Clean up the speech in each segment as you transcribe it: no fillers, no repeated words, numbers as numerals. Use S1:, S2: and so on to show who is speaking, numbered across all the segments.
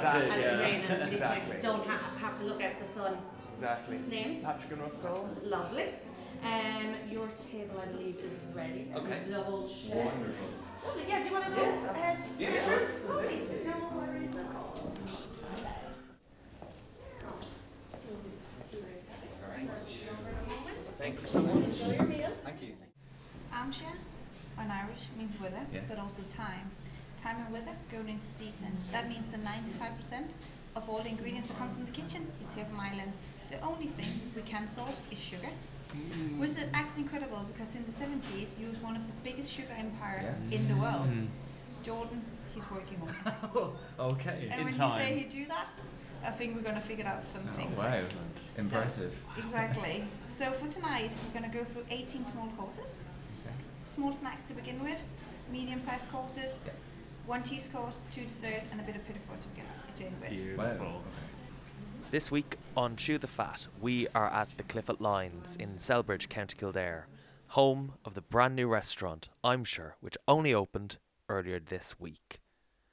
S1: and it's
S2: yeah.
S1: raining. At least
S2: Exactly.
S1: I don't have to look out at the sun.
S2: Exactly.
S1: Names?
S2: Patrick and Russell.
S1: Lovely. Your table, I believe, is ready.
S2: Okay.
S1: Double check.
S3: Wonderful.
S1: Lovely. Yeah, do you want to go
S2: Yes,
S1: ahead?
S2: yeah, sure.
S1: Lovely. No worries at all.
S2: Thank you so much.
S1: Enjoy your meal.
S3: Thank you.
S4: Armchair, on Irish, means weather,
S3: Yes.
S4: but also time. Time and weather going into season. That means that 95% of all the ingredients that come from the kitchen is here from Ireland. The only thing we can source is sugar. Which is actually incredible because in the 70s, you was one of the biggest sugar empire in the world. Jordan, he's working on it.
S3: Okay.
S4: And when he say he do that, I think we're going to figure out something.
S3: Oh, wow. Impressive.
S4: So, exactly. So for tonight, we're going to go through 18 small courses.
S3: Okay.
S4: Small snacks to begin with, medium-sized courses,
S3: Yeah.
S4: 1 cheese course, 2 dessert, and a bit of petit four to get in with.
S3: Wow.
S5: This week on Chew the Fat, we are at the Clifford Lines in Selbridge, County Kildare, home of the brand new restaurant, I'm Sure, which only opened earlier this week.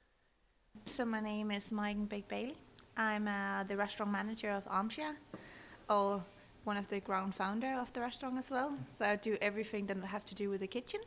S4: So my name is Megan Big Bailey. I'm the restaurant manager of Armchair, or one of the ground founder of the restaurant as well. So I do everything that I have to do with the kitchen.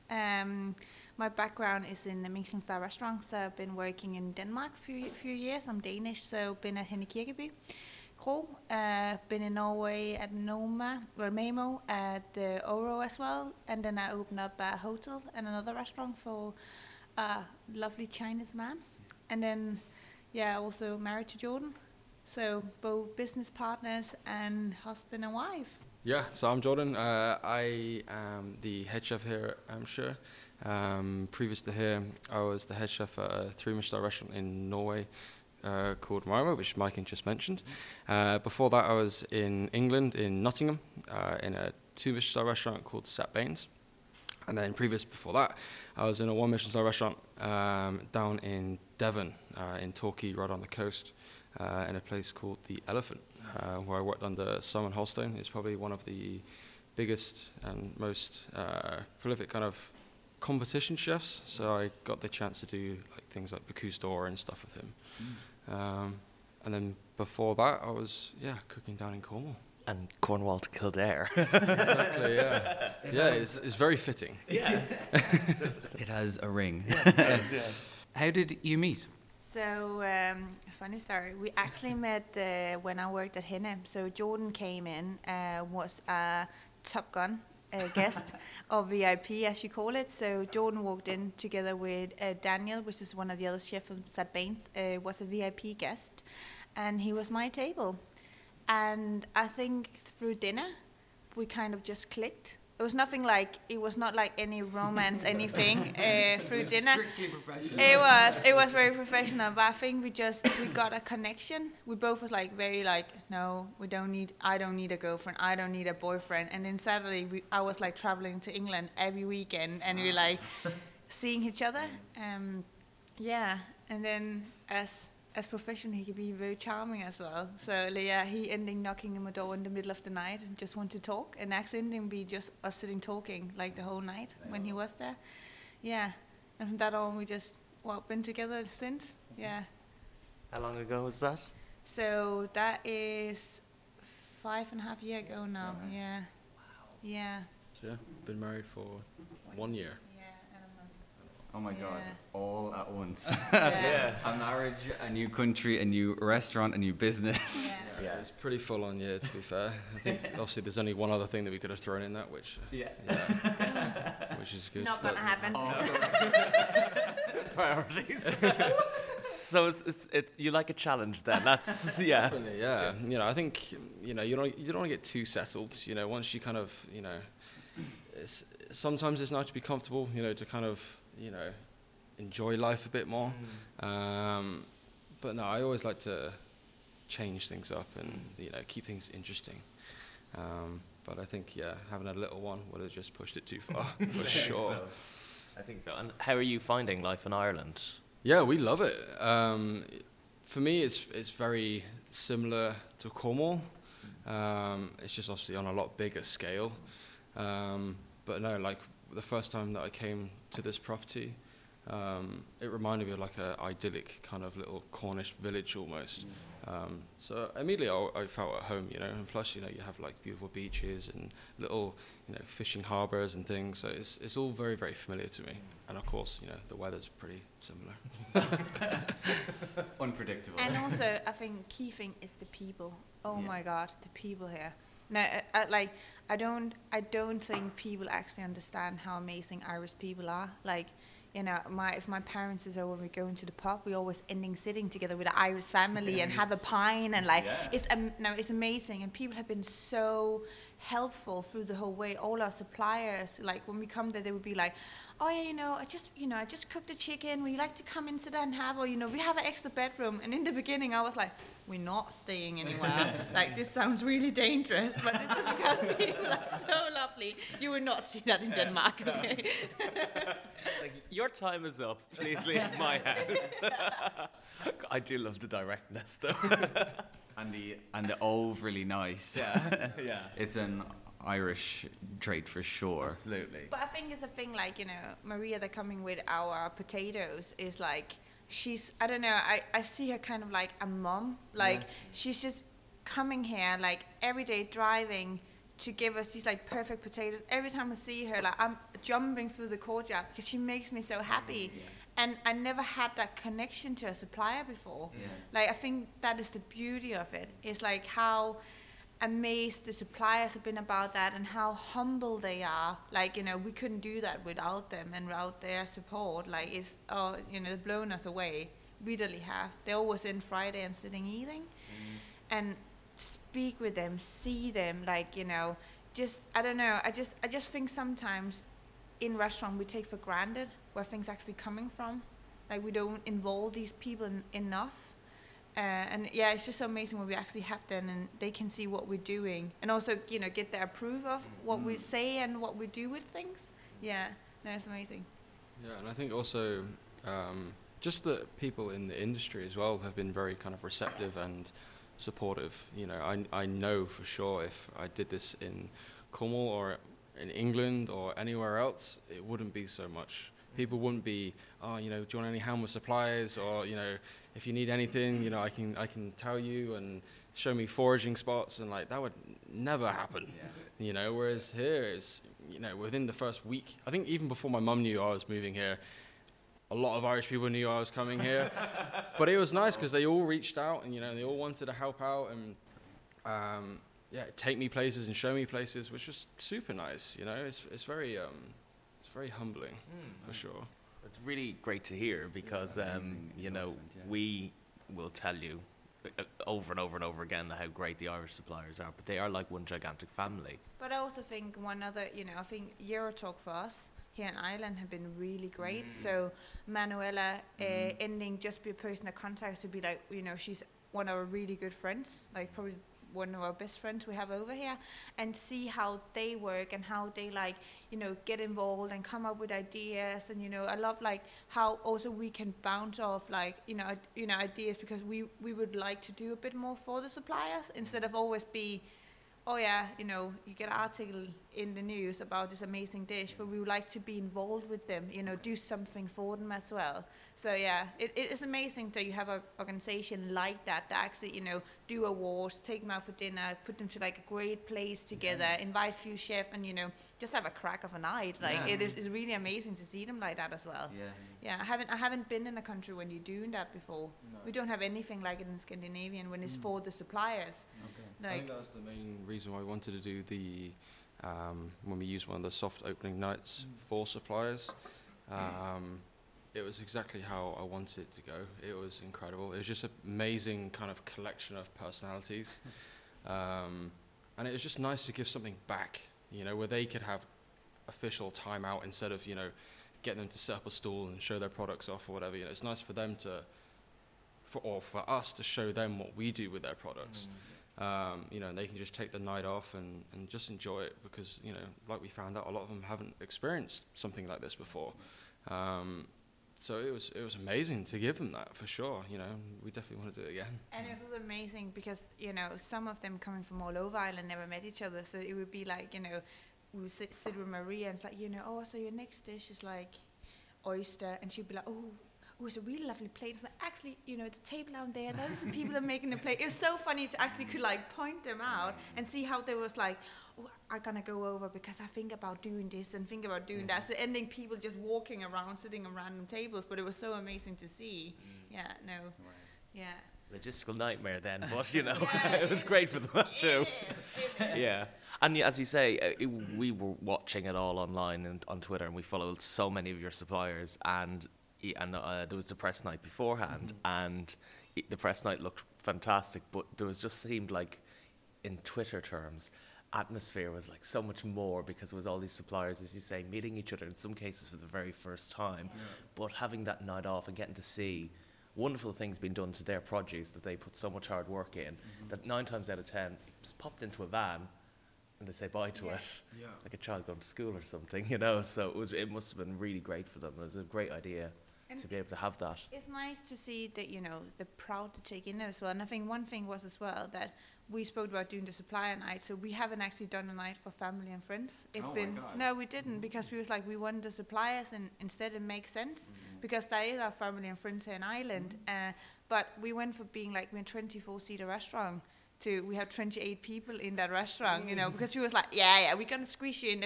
S4: My background is in the Michelin star restaurant, so I've been working in Denmark few years. I'm Danish, so been at Henne Kirkeby Kro, been in Norway at Memo, at the Oro as well, and then I opened up a hotel and another restaurant for a lovely Chinese man. And then, also married to Jordan, so both business partners and husband and wife.
S6: Yeah, so I'm Jordan. I am the head chef here at Amshire. Previous to here, I was the head chef at a 3-Michelin restaurant in Norway called Marimo, which Mike just mentioned. Before that, I was in England, in Nottingham, in a 2-Michelin restaurant called Sat Baines. And then before that, I was in a 1-Michelin restaurant down in Devon, in Torquay, right on the coast, in a place called The Elephant, where I worked under Simon Holstein. He's probably one of the biggest and most prolific kind of competition chefs. So I got the chance to do things like Bocuse d'Or and stuff with him. And then before that, I was cooking down in Cornwall.
S5: And Cornwall to Kildare.
S6: Exactly, yeah. Yeah, it's very fitting.
S5: Yes.
S3: It has a ring.
S5: Yes.
S3: How did you meet?
S4: So, funny story. We actually met when I worked at Henne. So Jordan came in, was a Top Gun guest, or VIP as you call it. So Jordan walked in together with Daniel, which is one of the other chefs from Sat Baines, was a VIP guest. And he was my table. And I think through dinner, we kind of just clicked. It was nothing it was not like any romance, anything through dinner.
S3: Strictly professional.
S4: It was very professional, but I think we got a connection. We both was very no, I don't need a girlfriend, I don't need a boyfriend. And then suddenly I was traveling to England every weekend, and we were seeing each other. And then as professional, he could be very charming as well. So he ended knocking on my door in the middle of the night and just wanted to talk. And accidentally we just us sitting talking the whole night when he was there. Yeah, and from that on we just been together since. Yeah.
S5: How long ago was that?
S4: So that is 5.5 years ago now.
S6: Wow.
S4: Yeah. Wow. Yeah.
S6: So been married for 1 year.
S4: Yeah, and a month.
S3: Oh my God,
S4: Yeah.
S3: all at once.
S4: Yeah.
S3: A marriage, a new country, a new restaurant, a new business.
S4: Yeah.
S6: It was pretty full on year, to be fair. I think obviously there's only one other thing that we could have thrown in that, which which is good.
S4: Not gonna happen.
S5: Priorities. So you like a challenge then? That's
S6: Definitely, yeah. I think you don't want to get too settled. Once you kind of sometimes it's nice to be comfortable. To kind of enjoy life a bit more. But no, I always like to change things up and keep things interesting. But I think having a little one would have just pushed it too far for sure.
S5: I think so. And how are you finding life in Ireland?
S6: Yeah, we love it. For me, it's very similar to Cornwall. It's just obviously on a lot bigger scale. But no, the first time that I came to this property, It reminded me of like a idyllic kind of little Cornish village almost. So immediately I felt at home, you know, and plus, you know, you have like beautiful beaches and little, you know, fishing harbours and things. So it's all very, very familiar to me. And of course, you know, the weather's pretty similar.
S3: Unpredictable.
S4: And also, I think key thing is the people. Oh
S3: Yeah.
S4: my God, the people here. No, I don't think people actually understand how amazing Irish people are. Like, you know, if my parents is over, we go into the pub, we always ending sitting together with the Irish family and have a pint and like,
S3: Yeah.
S4: it's amazing. And people have been so helpful through the whole way. All our suppliers, like when we come there, they would be like, oh yeah, I just cooked the chicken. Would you like to come in, sit down and have, or, we have an extra bedroom. And in the beginning, I was like, we're not staying anywhere. Like, this sounds really dangerous, but it's just because people are so lovely. You will not see that in Denmark, okay?
S5: Like, your time is up. Please leave my house. I do love the directness, though.
S3: And the overly nice.
S5: Yeah, yeah.
S3: It's an Irish trait for sure.
S5: Absolutely.
S4: But I think it's a thing like, Maria, that coming with our potatoes is like, I don't know, I see her kind of like a mom. Like, she's just coming here, like, every day driving to give us these, like, perfect potatoes. Every time I see her, like, I'm jumping through the courtyard because she makes me so happy.
S3: Yeah.
S4: And I never had that connection to a supplier before.
S3: Yeah.
S4: Like, I think that is the beauty of it. It's like how amazed the suppliers have been about that and how humble they are. Like, we couldn't do that without them and without their support. Like, they've blown us away. We really have. They're always in Friday and sitting eating. And speak with them, see them, like, just, I don't know, I just think sometimes in restaurant we take for granted where things actually coming from. Like, we don't involve these people enough. And yeah, it's just so amazing when we actually have them and they can see what we're doing and also, get their approve of what we say and what we do with things. Yeah, no, it's amazing.
S6: Yeah, and I think also just the people in the industry as well have been very kind of receptive and supportive. I know for sure if I did this in Cornwall or in England or anywhere else, it wouldn't be so much. People wouldn't be, do you want any help with supplies, or if you need anything, I can tell you and show me foraging spots, and like that would never happen. Yeah. Whereas here is, within the first week, I think even before my mum knew I was moving here, a lot of Irish people knew I was coming here. But it was nice because they all reached out and they all wanted to help out and take me places and show me places, which was super nice. It's very humbling, for sure.
S5: It's really great to hear because, we will tell you over and over and over again how great the Irish suppliers are, but they are like one gigantic family.
S4: But I also think one other, I think Eurotalk for us here in Ireland have been really great. So Manuela ending just be a person that contacts to be like, she's one of our really good friends, like probably one of our best friends we have over here, and see how they work and how they get involved and come up with ideas. And I love like how also we can bounce off ideas, because we would like to do a bit more for the suppliers instead of always be, oh yeah, you get an article in the news about this amazing dish, but we would like to be involved with them, do something for them as well. So yeah, it is amazing that you have an organization like that actually, do awards, take them out for dinner, put them to like a great place together, invite few chefs, and just have a crack of a night. Like it is really amazing to see them like that as well. Yeah, I haven't been in a country when you're doing that before. No. We don't have anything like it in Scandinavian when it's for the suppliers.
S6: I think that was the main reason why I wanted to do the when we used one of the soft opening nights for suppliers. It was exactly how I wanted it to go. It was incredible. It was just an amazing kind of collection of personalities. And it was just nice to give something back, where they could have official time out instead of, getting them to set up a stall and show their products off or whatever. It's nice for them for us to show them what we do with their products. And they can just take the night off and just enjoy it, because, like we found out, a lot of them haven't experienced something like this before. So it was amazing to give them that, for sure. We definitely want to do it again.
S4: And it was amazing because, some of them coming from all over Ireland never met each other. So it would be like, we would sit with Maria and it's like, oh, so your next dish is like, oyster, and she'd be like, oh, it's a really lovely plate. It's like, actually, the table down there, those are the people that are making the plate. It was so funny to actually could like point them out and see how they was like, oh, I'm gonna go over because I think about doing this and think about doing that. So ending people just walking around, sitting on random tables, but it was so amazing to see. Yeah, no, yeah.
S5: Logistical nightmare then, but it was great for them too.
S4: It is.
S5: Yeah, and as you say, we were watching it all online and on Twitter, and we followed so many of your suppliers, and there was the press night beforehand, and the press night looked fantastic, but there was just seemed like, in Twitter terms, atmosphere was like so much more because it was all these suppliers, as you say, meeting each other in some cases for the very first time, but having that night off and getting to see wonderful things being done to their produce that they put so much hard work in, that 9 times out of 10 it's popped into a van and they say bye to it, like a child going to school or something, so it must have been really great for them. It was a great idea to be able to have that.
S4: It's nice to see that, they're proud to take in as well. And I think one thing was as well that we spoke about doing the supplier night, so we haven't actually done a night for family and friends.
S3: Oh my God.
S4: No, we didn't, because we was like, we wanted the suppliers, and instead it makes sense because that is our family and friends here in Ireland. But we went for being like, we're a 24-seater restaurant. We have 28 people in that restaurant, because she was like, yeah, we're gonna squeeze you in,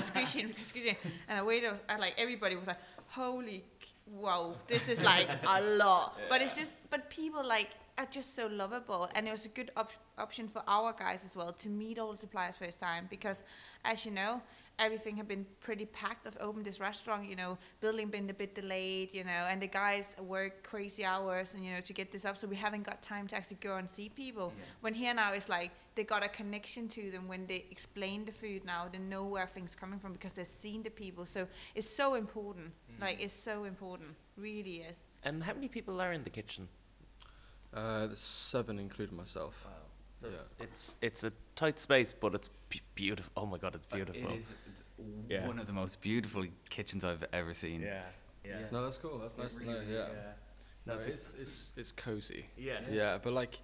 S4: and the waiter was like, everybody was like, holy, wow, this is like a lot. But but people like are just so lovable, and it was a good option for our guys as well to meet all the suppliers first time, because as you know, everything had been pretty packed. I've opened this restaurant, building been a bit delayed, and the guys work crazy hours and to get this up, so we haven't got time to actually go and see people. When here now it's like they got a connection to them when they explain the food. Now they know where things coming from because they've seen the people, so it's so important. Like, it's so important, really is.
S5: And how many people are in the kitchen?
S6: There's 7, including myself.
S5: Wow. So
S6: Yeah.
S5: it's a tight space, but it's beautiful. Oh my God, it's beautiful.
S3: It is
S5: Yeah.
S3: one of the most beautiful kitchens I've ever seen.
S5: Yeah.
S6: No, that's cool. That's nice to know. Yeah. No, it's cozy.
S5: Yeah.
S6: Yeah, but like,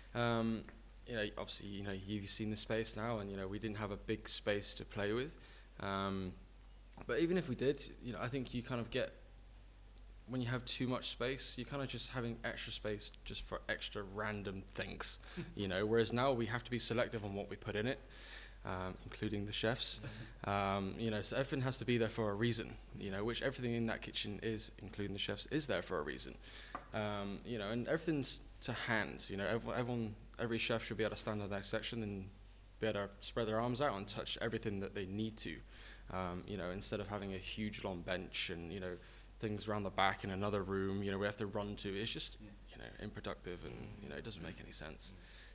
S6: obviously, you've seen the space now, and we didn't have a big space to play with. But even if we did, I think you kind of get, when you have too much space, you're kind of just having extra space just for extra random things, whereas now we have to be selective on what we put in it, including the chefs. So everything has to be there for a reason, which everything in that kitchen is, including the chefs, is there for a reason. And everything's to hand, every chef should be able to stand on that section and be able to spread their arms out and touch everything that they need to, instead of having a huge long bench and, things around the back in another room, we have to run to. It's just, unproductive, and, it doesn't make any sense.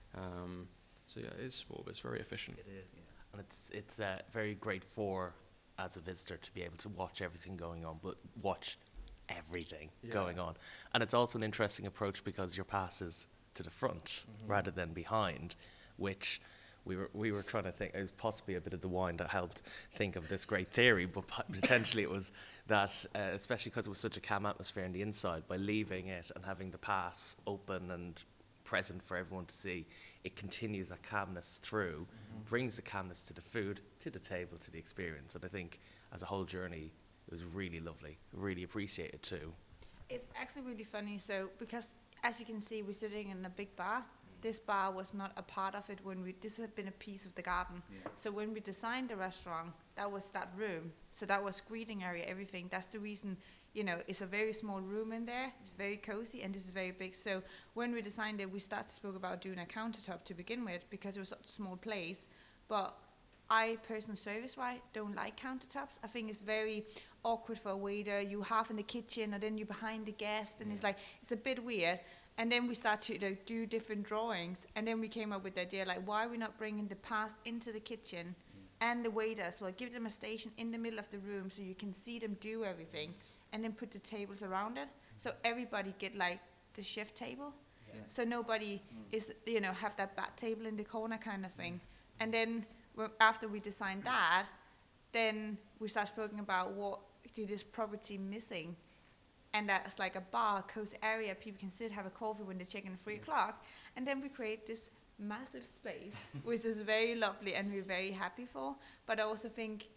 S6: So yeah, it's small, but it's very efficient.
S5: It is. Yeah. And it's very great as a visitor to be able to watch everything going on, but watch everything going on. And it's also an interesting approach because your pass is to the front rather than behind, which we were trying to think, it was possibly a bit of the wine that helped think of this great theory, but potentially it was that, especially because it was such a calm atmosphere in the inside, by leaving it and having the pass open and present for everyone to see, it continues that calmness through, brings the calmness to the food, to the table, to the experience. And I think as a whole journey, it was really lovely, really appreciated too.
S4: It's actually really funny, so because as you can see, we're sitting in a big bar. This bar was not a part of it this had been a piece of the garden. So when we designed the restaurant, that was that room. So that was greeting area, everything. That's the reason, it's a very small room in there. It's very cozy, and this is very big. So when we designed it, we spoke about doing a countertop to begin with because it was such a small place. But I, personal service-wise, don't like countertops. I think it's very awkward for a waiter. You half in the kitchen, and then you're behind the guest, and it's a bit weird. And then we started to do different drawings, and then we came up with the idea, like, why are we not bringing the pass into the kitchen and the waiter as well? Give them a station in the middle of the room so you can see them do everything, and then put the tables around it. So everybody get, like, the chef table. So nobody is, have that back table in the corner kind of thing. And then after we designed that, then we started speaking about what is this property missing. And that's like a bar, cozy area. People can sit, have a coffee when they check in at 3 o'clock. And then we create this massive space, which is very lovely and we're very happy for. But I also think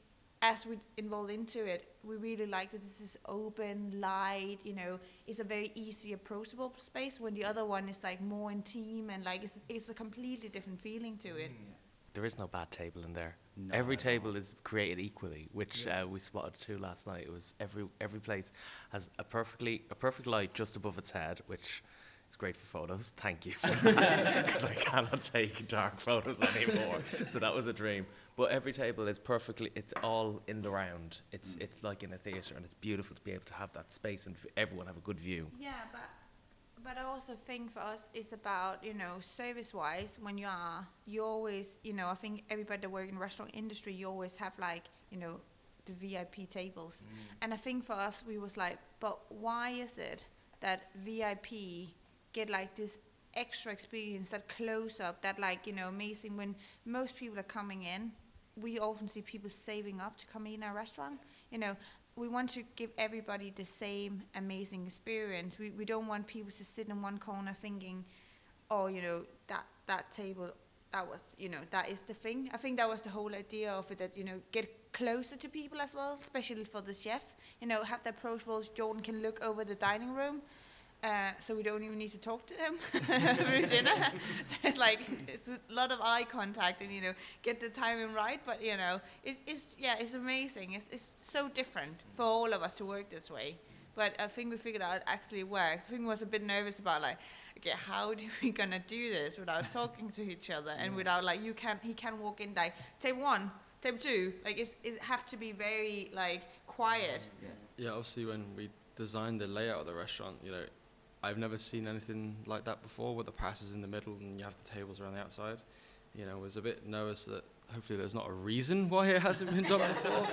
S4: as we involved into it, we really like that this is open, light, it's a very easy approachable space, when the other one is like more intimate and like it's a completely different feeling to it.
S5: There is no bad table in there.
S3: No,
S5: Every
S3: not at all.
S5: table is created equally, which we spotted too last night. It was every place has a perfect light just above its head, which is great for photos. Thank you for that, because I cannot take dark photos anymore. So that was a dream. But every table is it's all in the round. It's like in a theatre, and it's beautiful to be able to have that space and everyone have a good view.
S4: Yeah, but I also think for us it's about, service-wise, when you always, I think everybody that work in the restaurant industry, you always have like, the VIP tables. And I think for us, we was like, but why is it that VIP get like this extra experience, that close-up, that like, amazing, when most people are coming in, we often see people saving up to come in our restaurant, we want to give everybody the same amazing experience. We don't want people to sit in one corner thinking, oh, that table, that was, that is the thing. I think that was the whole idea of it, that, get closer to people as well, especially for the chef. Have the approachable. Jordan can look over the dining room, so we don't even need to talk to him through dinner. So it's a lot of eye contact and, get the timing right. But, it's amazing. It's so different for all of us to work this way. But I think we figured out it actually works. I think we was a bit nervous about okay, how do we gonna do this without talking to each other and without he can walk in table 1, table 2. It have to be very quiet.
S6: Yeah, obviously when we designed the layout of the restaurant, I've never seen anything like that before, with the passes in the middle and you have the tables around the outside. Was a bit nervous that hopefully there's not a reason why it hasn't been done before.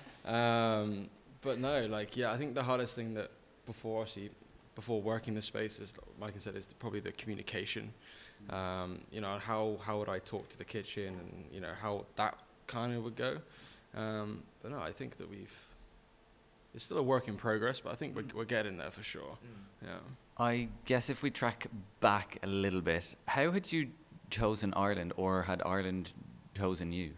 S6: But no, I think the hardest thing that before working the space is, like I said, is probably the communication. How would I talk to the kitchen, and how that kind of would go. But no, I think that it's still a work in progress, but I think we're getting there for sure. Yeah.
S3: I guess if we track back a little bit, how had you chosen Ireland, or had Ireland chosen you?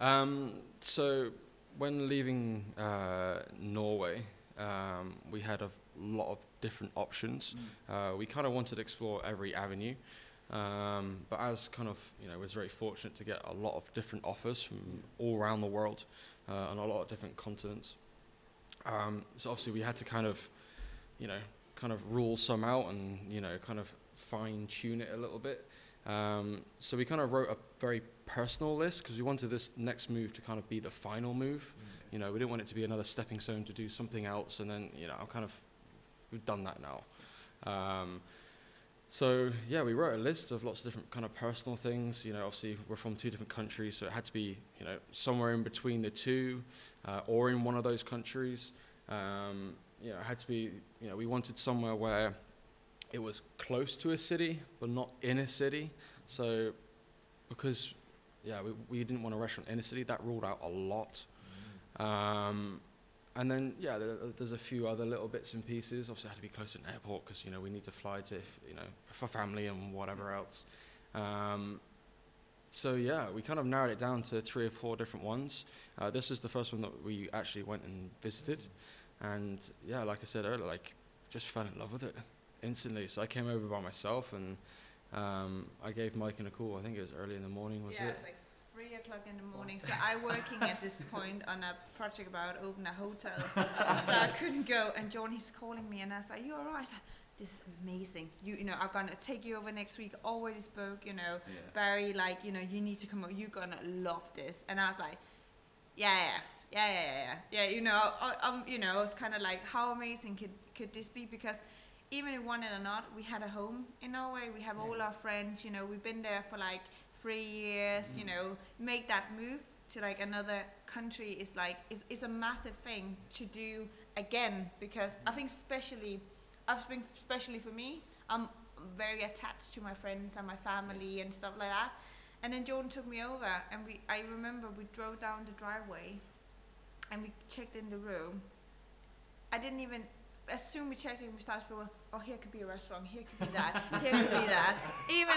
S6: So when leaving Norway, we had a lot of different options. We kind of wanted to explore every avenue, but as was very fortunate to get a lot of different offers from all around the world, on a lot of different continents. So obviously we had to kind of rule some out and, kind of fine tune it a little bit. So we kind of wrote a very personal list, because we wanted this next move to kind of be the final move. We didn't want it to be another stepping stone to do something else, and then, we've done that now. So yeah, we wrote a list of lots of different kind of personal things. Obviously we're from 2 different countries, so it had to be, somewhere in between the two, or in one of those countries. It had to be, we wanted somewhere where it was close to a city, but not in a city. So because, we didn't want a restaurant in a city, that ruled out a lot. And then, there's a few other little bits and pieces. Obviously, it had to be close to an airport, because, we need to fly to, for family and whatever else. So, we kind of narrowed it down to 3 or 4 different ones. This is the first one that we actually went and visited. And, like I said earlier, just fell in love with it instantly. So I came over by myself, and I gave Mike a call. I think it was early in the morning, was it?
S4: Yeah, it's 3 o'clock in the morning. So I'm working at this point on a project about opening a hotel. So I couldn't go, and John, he's calling me, and I was like, "You all right? This is amazing. I'm gonna take you over next week. Already spoke, Barry, you need to come over. You're gonna love this." And I was like, yeah. I was kind of like, how amazing could this be? Because even if we wanted or not, we had a home in Norway. We have all our friends. We've been there for 3 years. Make that move to another country is a massive thing to do again, because I think especially for me, I'm very attached to my friends and my family and stuff like that. And then Jordan took me over, and I remember we drove down the driveway, and we checked in the room. I didn't even, as soon we checked in, we started to go, oh, here could be a restaurant, here could be that, here could be that.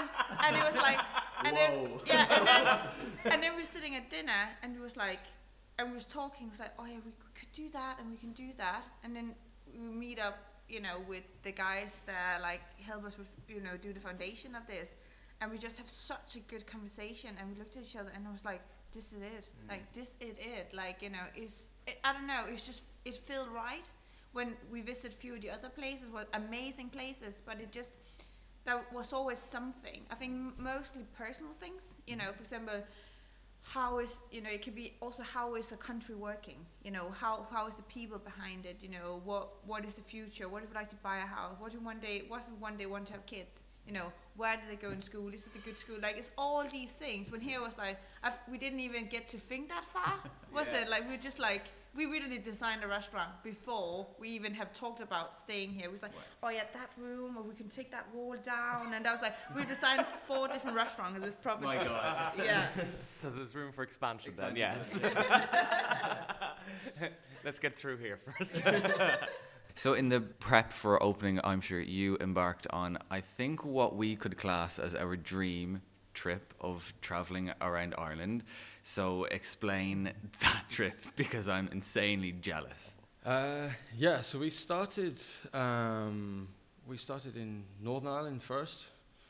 S4: And it was and then we're sitting at dinner, and it was and we was talking. It was like, oh yeah, we could do that, and we can do that, and then we meet up, with the guys that like help us with, do the foundation of this, and we just have such a good conversation, and we looked at each other, and I was like, this is it, like this is it, like I don't know, it felt right. When we visited a few of the other places, were amazing places, but that was always something. I think mostly personal things, for example, how is, it could be also how is a country working, how is the people behind it, what is the future, what if we like to buy a house, what if we one day want to have kids, where do they go in school, is it a good school, like it's all these things. When here was like, we didn't even get to think that far, was it? Like we were just like, we really designed a restaurant before we even have talked about staying here. It was like, oh yeah, that room, or we can take that wall down. And I was like, we designed 4 different restaurants in this property.
S3: My God.
S4: Yeah.
S5: So there's room for expansion then, yes. Let's get through here first.
S3: So in the prep for opening, I'm sure you embarked on, I think, what we could class as our dream trip of traveling around Ireland. So explain that trip, because I'm insanely jealous.
S6: So we started in Northern Ireland first.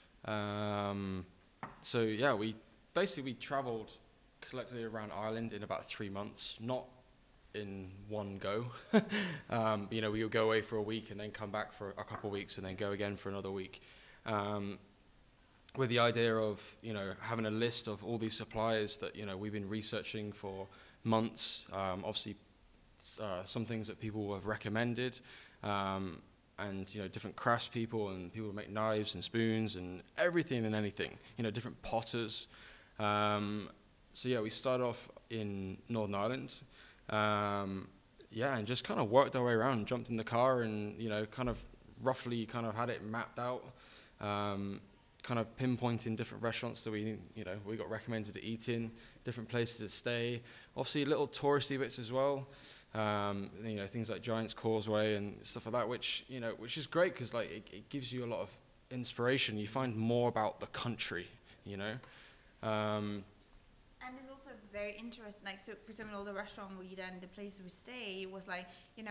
S6: We travelled collectively around Ireland in about 3 months, not in one go. We would go away for a week and then come back for a couple of weeks and then go again for another week. With the idea of, having a list of all these suppliers that, we've been researching for months, obviously some things that people have recommended, and, different crafts people and people who make knives and spoons and everything and anything, different potters. We started off in Northern Ireland, and just kind of worked our way around, jumped in the car and, kind of roughly kind of had it mapped out, kind of pinpointing different restaurants that we got recommended to eat in, different places to stay. Obviously, little touristy bits as well. Things like Giant's Causeway and stuff like that, which is great because like it gives you a lot of inspiration. You find more about the country,
S4: And it's also very interesting. Like, so for example, all the restaurant we eat and the places we stay was like,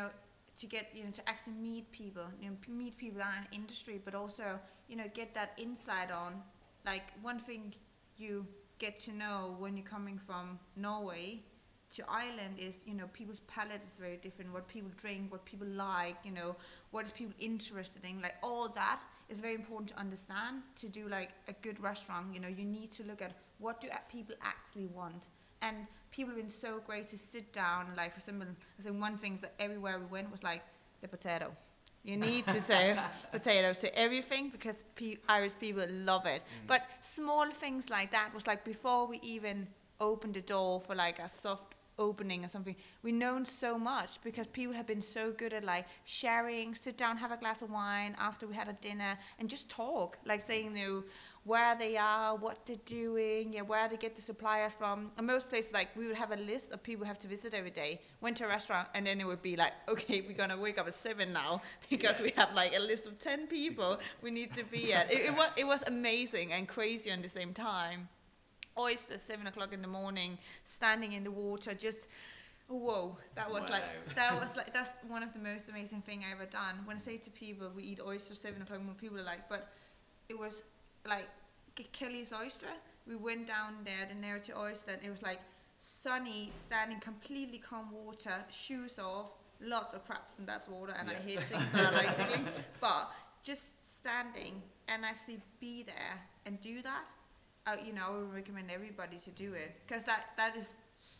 S4: to get, to actually meet people, meet people that are in industry, but also, get that insight on, like, one thing you get to know when you're coming from Norway to Ireland is, people's palate is very different, what people drink, what people like, what is people interested in, like, all that is very important to understand to do, like, a good restaurant. You need to look at what do people actually want. And people have been so great to sit down, like, for example, I think one thing that everywhere we went was like the potato. You need to say potato to everything because Irish people love it. But small things like that was like before we even opened the door for like a soft opening or something, we known so much because people have been so good at like sharing, sit down, have a glass of wine after we had a dinner and just talk, like saying, where they are, what they're doing, where they get the supplier from. And most places, like, we would have a list of people who have to visit every day. Went to a restaurant, and then it would be like, okay, we're gonna wake up at 7 now because we have like a list of 10 people we need to be at. It was amazing and crazy at the same time. Oysters, 7 o'clock in the morning, standing in the water, just. Whoa, that was like that's one of the most amazing thing I ever done. When I say to people we eat oysters 7 o'clock, more people are like, but it was like Kelly's Oyster. We went down there, the Narrow Oyster, and it was like sunny, standing completely calm water, shoes off, lots of crabs in that water, and I hate things that are like tickling. But just standing and actually be there and do that, I would recommend everybody to do it because that is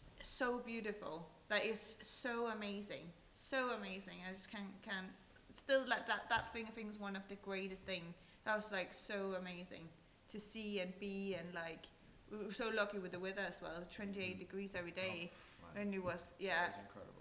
S4: so beautiful. That is so amazing, so amazing. I just can still like that thing. I think is one of the greatest things. That was like so amazing to see and be, and like we were so lucky with the weather as well. 28 degrees every day, and it was
S6: incredible.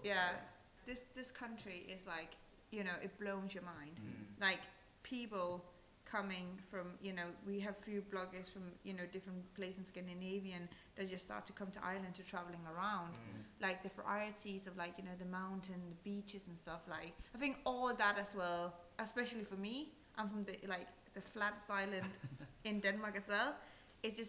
S4: This country is like it blows your mind. Like people coming from we have few bloggers from different places in Scandinavia that just start to come to Ireland to traveling around, like the varieties of like the mountain, the beaches and stuff. Like I think all that as well, especially for me. I'm from the flattest island in Denmark as well. It just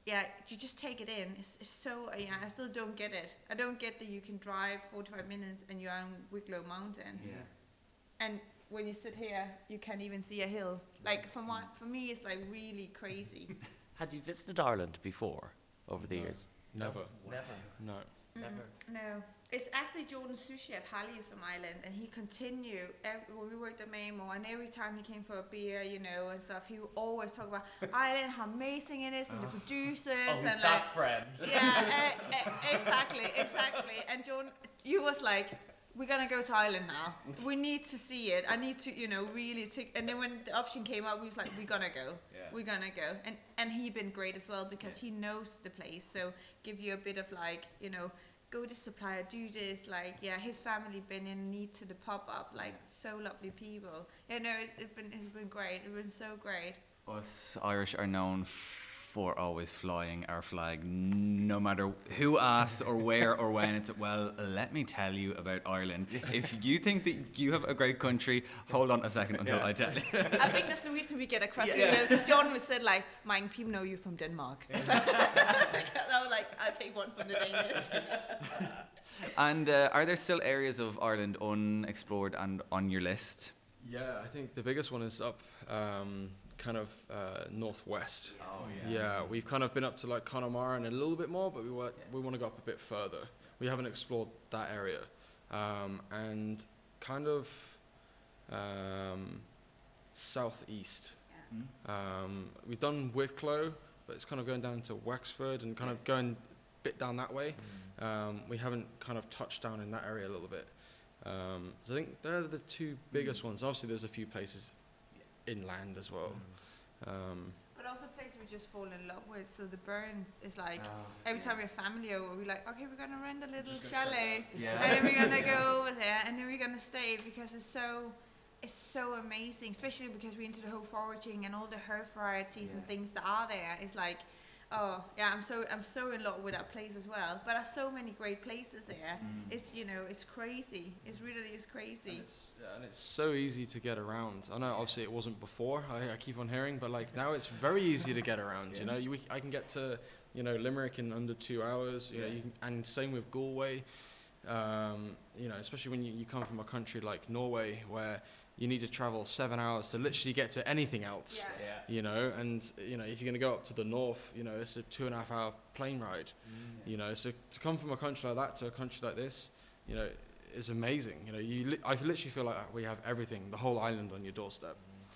S4: yeah, you just take it in. It's so, yeah, I still don't get it. I don't get that you can drive 45 minutes and you're on Wicklow Mountain.
S3: Yeah.
S4: And when you sit here, you can't even see a hill. Like, for me, it's like really crazy.
S5: Had you visited Ireland before over the years?
S6: Never.
S2: Never.
S6: No.
S2: Never.
S4: No. It's actually Jordan Sushi at Halley is from Ireland, and he continued, when we worked at Mamo, and every time he came for a beer, you know, and stuff, he would always talk about Ireland, how amazing it is, and the producers, and like,
S2: friend.
S4: yeah, exactly. And Jordan, you was like, we're gonna go to Ireland now. We need to see it. I need to, you know, really take. And then when the option came up, we was like, we're gonna go.
S3: Yeah.
S4: We're gonna go. And he been great as well because he knows the place. So give you a bit of like, you know, go to supplier, do this. Like, yeah, his family been in need to the pop up. Like, so lovely people. Yeah, no, it's been great. It's been so great.
S3: Us Irish are known for always flying our flag, no matter who asks or where or when. It's, well, let me tell you about Ireland. If you think that you have a great country, hold on a second until I tell you.
S4: I think that's the reason we get across because Jordan was said like, "Mine people know you from Denmark." So, I was like, I'll take one from the Danish.
S3: And are there still areas of Ireland unexplored and on your list?
S6: Yeah, I think the biggest one is up kind of northwest.
S3: Oh,
S6: Yeah, we've kind of been up to like Connemara and a little bit more, but we want to go up a bit further. We haven't explored that area. And kind of southeast. We've done Wicklow, but it's kind of going down to Wexford and kind of going a bit down that way. We haven't kind of touched down in that area a little bit. So I think they're the two biggest ones. Obviously, there's a few places inland as well.
S4: But also a place we just fall in love with. So the Burns is like every time we have family over, we're like, okay, we're gonna rent a little chalet, and then we're gonna go over there, and then we're gonna stay because it's so amazing. Especially because we're into the whole foraging and all the herb varieties and things that are there. It's like, oh yeah, I'm so in love with that place as well. But there's so many great places there. It's it's crazy. It really is crazy.
S6: And it's so easy to get around. I know obviously it wasn't before. I keep on hearing, but like now it's very easy to get around. You know, I can get to Limerick in under 2 hours. You know, and same with Galway. Especially when you come from a country like Norway where you need to travel 7 hours to literally get to anything else. If you're going to go up to the north, it's a 2.5 hour plane ride. So to come from a country like that to a country like this, is amazing. I literally feel like we have everything, the whole island on your doorstep.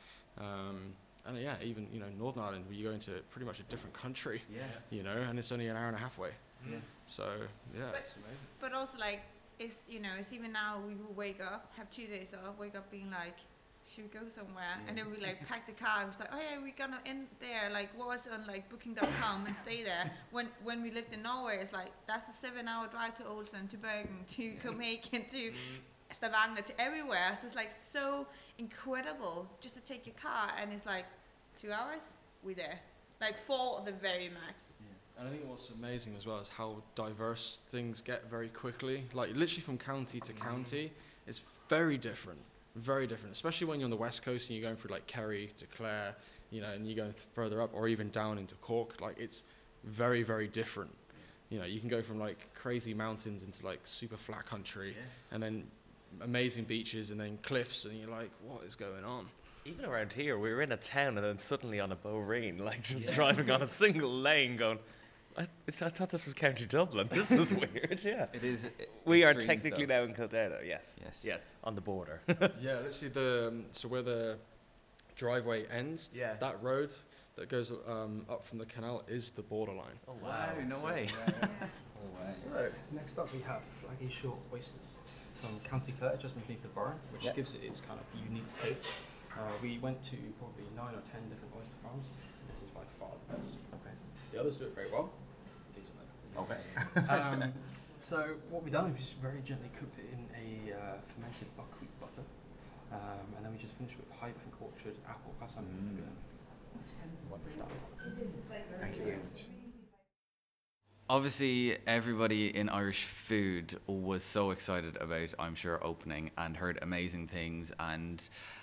S6: Even Northern Ireland, where you go into pretty much a different country. And it's only an hour and a half away. So it's amazing.
S4: But also like it's even now we will wake up, have 2 days off, wake up being like, should we go somewhere? And then we like pack the car. It was like, oh yeah, we're gonna end there. Like was on like booking.com and stay there. When we lived in Norway, it's like that's a 7-hour drive to Olsen, to Bergen, to Copenhagen, to Stavanger, to everywhere. So it's like so incredible just to take your car, and it's like 2 hours, we're there. Like 4 the very max.
S6: And I think what's amazing as well is how diverse things get very quickly. Like literally from county to county, it's very different, especially when you're on the west coast and you're going through like Kerry to Clare, and you're going further up or even down into Cork. Like it's very, very different. You can go from like crazy mountains into like super flat country and then amazing beaches and then cliffs, and you're like, what is going on?
S5: Even around here, we were in a town and then suddenly on a Bowreen, like just driving on a single lane going, I thought this was County Dublin. This is weird,
S3: It is.
S5: We are technically now in Kildare, yes, on the border.
S6: Literally so where the driveway ends, that road that goes up from the canal is the borderline.
S5: Oh wow,
S3: no way.
S7: So, next up we have Flaggy Short Oysters from County Clare, just underneath the Burren, which gives it its kind of unique taste. We went to probably 9 or 10 different oyster farms. This is by far the best. Okay. The others do it very well. These are better. Okay. So what we've done is we just very gently cooked it in a fermented buckwheat butter, and then we just finished with High Bank Orchard apple balsam vinegar. Wonderful. Thank you very much.
S3: Obviously, everybody in Irish food was so excited about I'm Sure opening and heard amazing things, and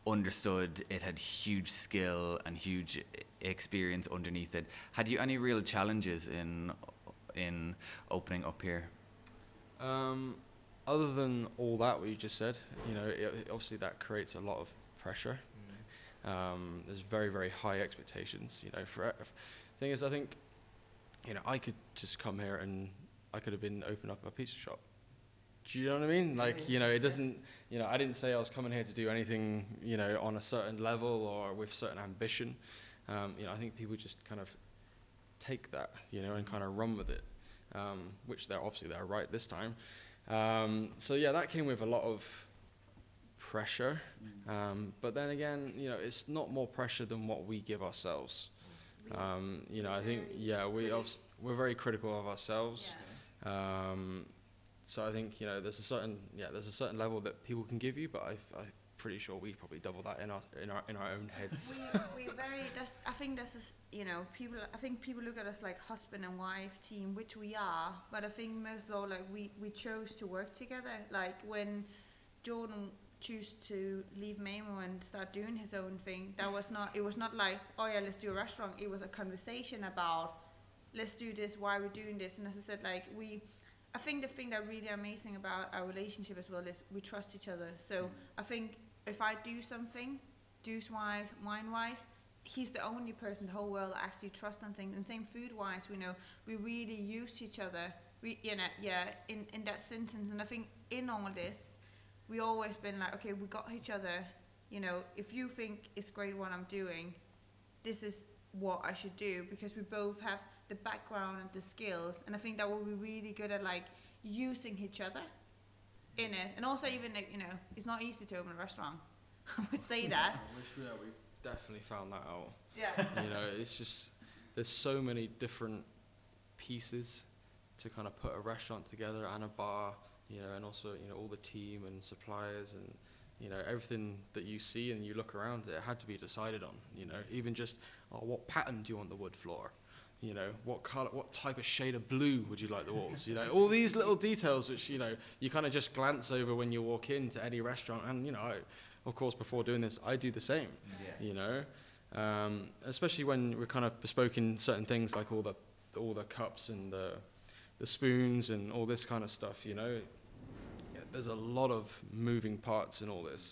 S3: understood it had huge skill and huge experience underneath it. Had you any real challenges in opening up here?
S6: Other than all that what you just said, you know, obviously that creates a lot of pressure. There's very, very high expectations, you know. Thing is, I think, you know, I could just come here and I could have been open up a pizza shop. Do you know what I mean? Like, you know, it doesn't, you know, I didn't say I was coming here to do anything, you know, on a certain level or with certain ambition. You know, I think people just kind of take that, you know, and kind of run with it, which they're right this time. So yeah, that came with a lot of pressure. But then again, you know, it's not more pressure than what we give ourselves. You know, I think, yeah, we're very critical of ourselves. So I think, you know, there's a certain level that people can give you, but I'm pretty sure we probably double that in our own heads.
S4: I think this is, you know, people look at us like husband and wife team, which we are, but I think most of all, like, we chose to work together. Like, when Jordan chose to leave Mamo and start doing his own thing, it was not like, oh yeah, let's do a restaurant. It was a conversation about, let's do this, why we're doing this. And as I said, like, I think the thing that really amazing about our relationship as well is we trust each other. So I think if I do something, juice-wise, wine-wise, he's the only person in the whole world that actually trusts on things. And same food-wise, we know we really use each other. In that sentence. And I think in all this, we always been like, okay, we got each other. You know, if you think it's great what I'm doing, this is what I should do, because we both have the background and the skills. And I think that we'll be really good at, like, using each other in it. And also, even, like, you know, it's not easy to open a restaurant. I would say that.
S6: We've definitely found that out.
S4: Yeah.
S6: You know, it's just, there's so many different pieces to kind of put a restaurant together and a bar, you know, and also, you know, all the team and suppliers and, you know, everything that you see and you look around, it had to be decided on, you know, even just, what pattern do you want the wood floor? You know, what color, what type of shade of blue would you like the walls? You know, all these little details which, you know, you kind of just glance over when you walk into any restaurant. And, you know, of course, before doing this, I do the same, you know, especially when we're kind of bespoking certain things like all the cups and the spoons and all this kind of stuff, you know. There's a lot of moving parts in all this.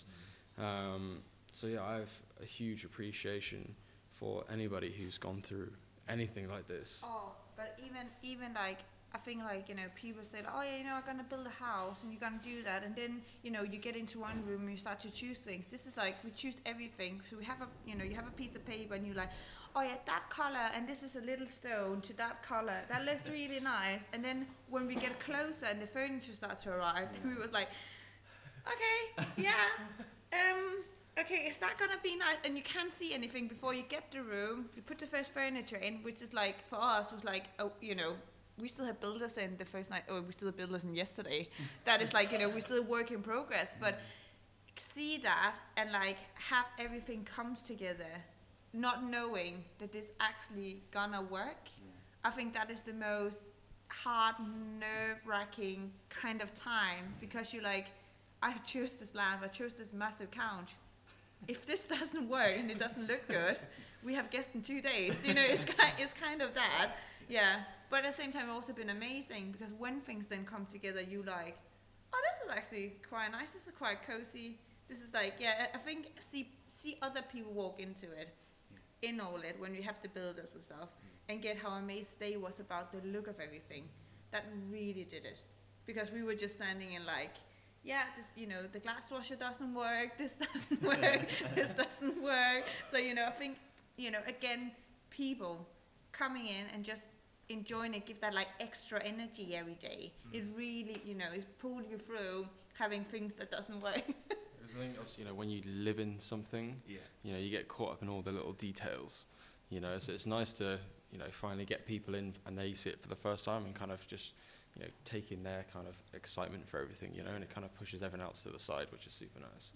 S6: So yeah, I have a huge appreciation for anybody who's gone through anything like this.
S4: Oh, but even like, I think, like, you know, people say, oh yeah, you know, I'm gonna build a house and you're gonna do that, and then, you know, you get into one room and you start to choose things. This is like, we choose everything. So we have you have a piece of paper and you're like, oh yeah, that color, and this is a little stone to that color. That looks really nice. And then when we get closer and the furniture starts to arrive, then we was like, okay, yeah, okay, is that gonna be nice? And you can't see anything before you get the room. You put the first furniture in, which is like, for us, was like, oh, you know, we still have builders in the first night, or we still have builders in yesterday. That is like, you know, we still work in progress, but see that and like have everything comes together, not knowing that this actually gonna work. I think that is the most hard, nerve-wracking kind of time, because you're like, I chose this lamp, I chose this massive couch. If this doesn't work and it doesn't look good, we have guests in 2 days. You know, it's kind of that. Yeah. But at the same time, it's also been amazing, because when things then come together, you like, oh, this is actually quite nice. This is quite cozy. This is like, yeah, I think see other people walk into it, in all it, when we have the builders and stuff, and get how amazed they was about the look of everything. That really did it. Because we were just standing in like, yeah, this, you know, the glass washer doesn't work, this doesn't work, this doesn't work. So, you know, I think, you know, again, people coming in and just enjoying it, give that like extra energy every day. It really, you know, it pull you through having things that doesn't work.
S6: I think obviously, you know, when you live in something, you know, you get caught up in all the little details, you know, so it's nice to, you know, finally get people in and they see it for the first time and kind of just, you know, taking their kind of excitement for everything, you know, and it kind of pushes everyone else to the side, which is super nice.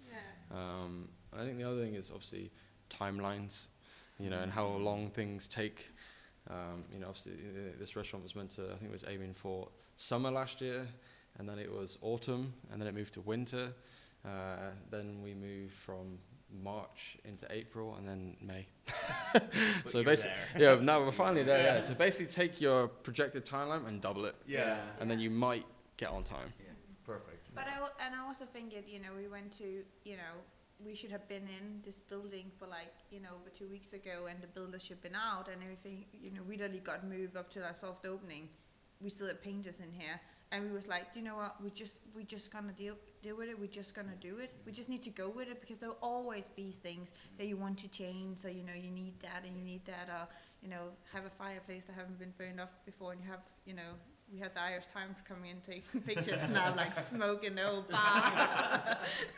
S6: I think the other thing is obviously timelines, you know, and how long things take. You know, obviously this restaurant was meant to, I think it was aiming for summer last year, and then it was autumn, and then it moved to winter. Then we moved from March into April and then May. So basically, yeah, now we're finally there. Yeah. So basically, take your projected timeline and double it,
S2: Yeah.
S6: and then you might get on time.
S2: Yeah. Perfect.
S4: But I also think that, we went to, we should have been in this building for like, over 2 weeks ago, and the builders should have been out and everything, we really got moved up to our soft opening. We still had painters in here, and we was like, do you know what, we just gonna deal with it, we're just gonna do it. We just need to go with it, because there'll always be things that you want to change, so you need that and you need that, or have a fireplace that haven't been burned off before, and you have, we had the Irish Times coming in taking pictures and I'm like smoking the old bar.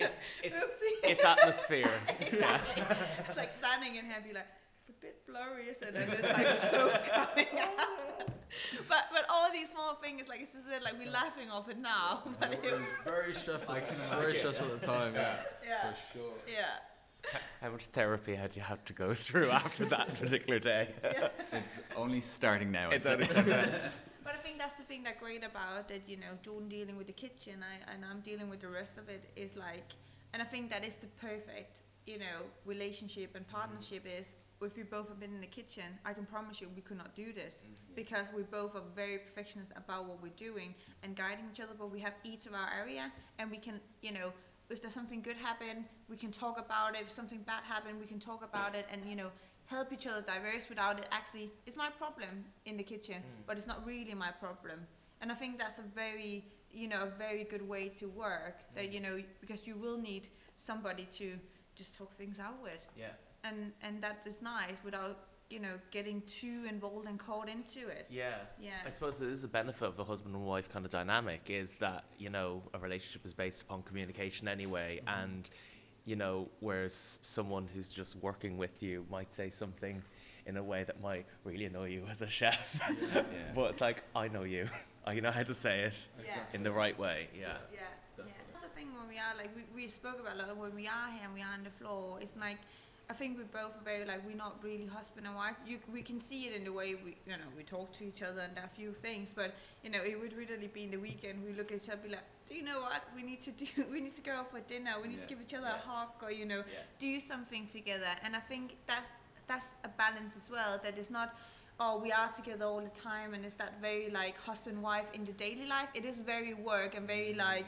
S5: It's atmosphere.
S4: Exactly. It's like standing in here and be like, it's a bit blurry, isn't it? And it's like so coming out. But all these small things, like, it's just like we're laughing off it now. But
S6: It was very stressful. Very stressful at the time. Yeah. For sure.
S4: Yeah.
S5: How much therapy had you had to go through after that particular day?
S3: It's only starting now.
S5: It's
S3: I'd say.
S5: only
S4: But I think that's the thing that's great about it, Dawn dealing with the kitchen, and I'm dealing with the rest of it, is like, and I think that is the perfect, relationship and partnership is, if we both have been in the kitchen, I can promise you we could not do this, because we both are very perfectionist about what we're doing and guiding each other, but we have each of our area, and we can, if there's something good happen, we can talk about it. If something bad happen, we can talk about it, and, help each other diverse without it actually, it's my problem in the kitchen, but it's not really my problem. And I think that's a very, a very good way to work, that, because you will need somebody to just talk things out with.
S5: Yeah.
S4: And that is nice without, getting too involved and caught into it.
S5: Yeah.
S4: Yeah.
S5: I suppose it is a benefit of a husband and wife kind of dynamic, is that, a relationship is based upon communication anyway, and whereas someone who's just working with you might say something in a way that might really annoy you as a chef. But it's like, I know you. I know how to say it in the right way. Yeah.
S4: Yeah. That's the thing when we are, like, we spoke about, like, when we are here and we are on the floor, it's like, I think we both are very, like, we're not really husband and wife. We can see it in the way we talk to each other and a few things, but, it would really be in the weekend, we look at each other and be like, do you know what we need to do? We need to go out for dinner. We need to give each other a hug, or, do something together. And I think that's a balance as well, that it's not, oh, we are together all the time, and it's that very, like, husband-wife in the daily life. It is very work and very, like,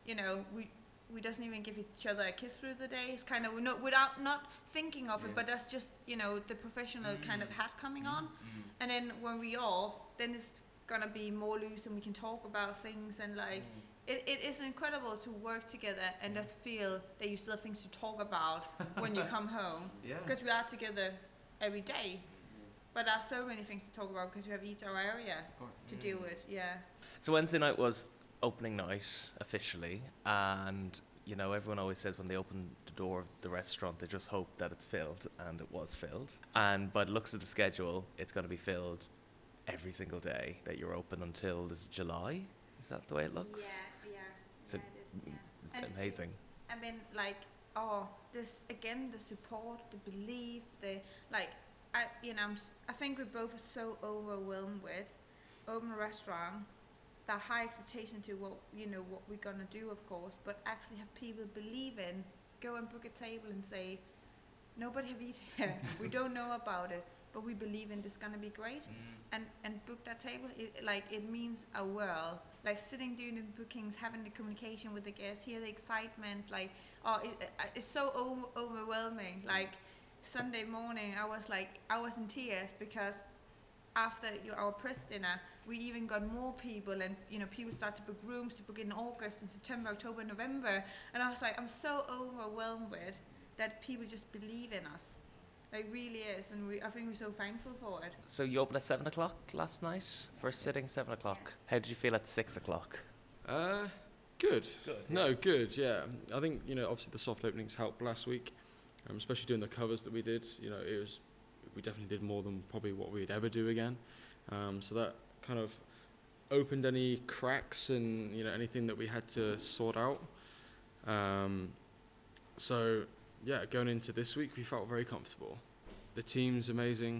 S4: we doesn't even give each other a kiss through the day. It's kind of, without not thinking of it, but that's just, the professional kind of hat coming on. And then when we off, then it's gonna be more loose, and we can talk about things, and like, it is incredible to work together and just feel that you still have things to talk about when you come home. Because we are together every day. But there are so many things to talk about because we have each our area to deal with. Yeah.
S5: So Wednesday night was opening night officially, and everyone always says when they open the door of the restaurant they just hope that it's filled, and it was filled. And by the looks of the schedule, it's going to be filled every single day that you're open until this July. Is that the way it looks?
S4: Yeah.
S5: It's
S4: It is,
S5: It's
S4: And
S5: amazing.
S4: I mean, like, this again, the support, the belief, I think we both are so overwhelmed with open a restaurant, that high expectation to what we're gonna do, of course, but actually have people believe in, go and book a table and say, nobody have eaten here, we don't know about it, but we believe in this gonna be great, and book that table. It means a world. Like, sitting doing the bookings, having the communication with the guests, hear the excitement, it's so overwhelming. Like, Sunday morning, I was in tears, because after our press dinner, we even got more people, and people start to book rooms to book in August and September, October, November, and I was like, I'm so overwhelmed with that people just believe in us. It really is, and I think we're so thankful for it.
S5: So you opened at 7 o'clock last night? First sitting, 7 o'clock. How did you feel at 6 o'clock?
S6: Good. No, good, yeah. I think, obviously the soft openings helped last week, especially doing the covers that we did. We definitely did more than probably what we'd ever do again. So that kind of opened any cracks and, anything that we had to sort out. So, yeah, going into this week, we felt very comfortable. The team's amazing,